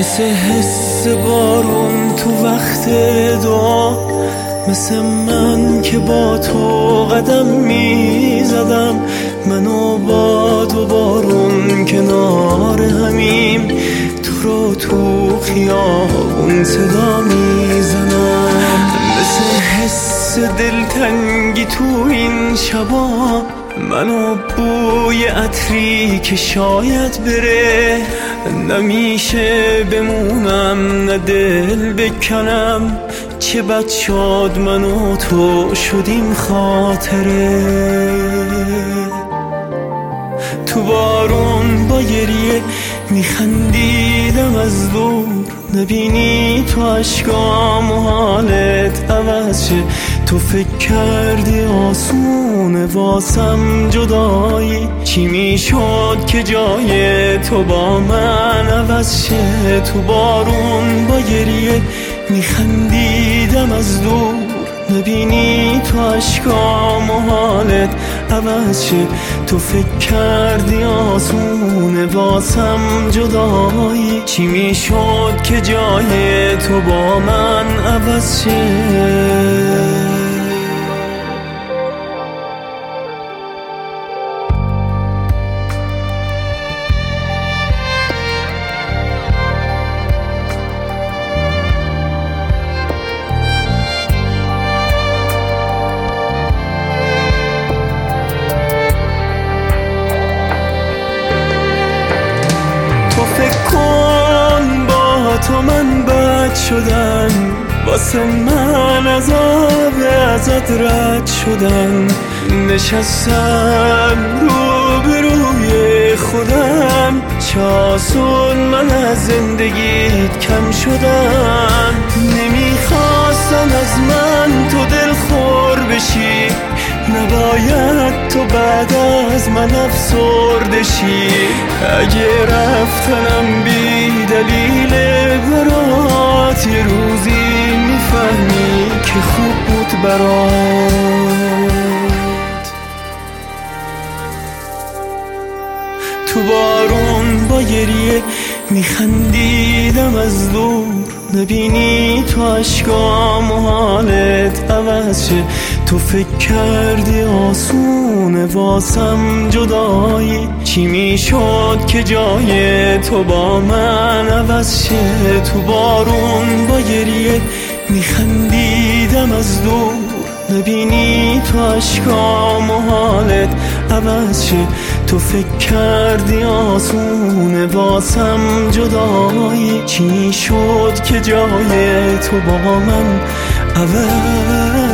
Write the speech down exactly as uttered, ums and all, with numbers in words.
مثل حس بارون تو وقت دعا، مثل من که با تو قدم میزدم، من و باد و بارون کنار همیم، تو رو تو خیابون صدا میزنم. مثل حس دلتنگی تو این شبا، من و بوی عطری که شاید بره، نمیشه بمونم نه دل بکنم، چه بد شد من و تو شدیم خاطره. تو بارون با گریه میخندیدم از دور، نبینی تو عشقام و حالت عوض شه، تو فکر کردی آسونه واسم جدایی، چی میشد که جای تو با من عوض شه. تو بارون با گریه میخندیدم از دور، نبینی تو عشقام و حالت عوض شه، تو فکر کردی آسونه واسم جدایی، چی میشد که جای تو با من عوض شه. تو فکر کن با تو من بد شدم، واسه من عذاب ازت رد شدم، نشستم رو به روی خودم، چه آسون من از زندگیت کم شدم. نمیخواستم از من تو دل خور بشی، نباید تو بعد از من افسرده شی، اگه رفتنم بی دلیل برات، یه روزی میفهمی که خوب بود برات. تو بارون با گریه میخندیدم از دور، نبینی تو عشقام و حالت عوض شه، تو فکر کردی آسونه واسم جدایی، چی میشد که جای تو با من عوض شه. تو بارون با گریه میخندیدم از دور، نبینی تو عشقام و حالت عوض شه، تو فکر کردی آسونه واسم جدایی، چی شد که جای تو با من عوض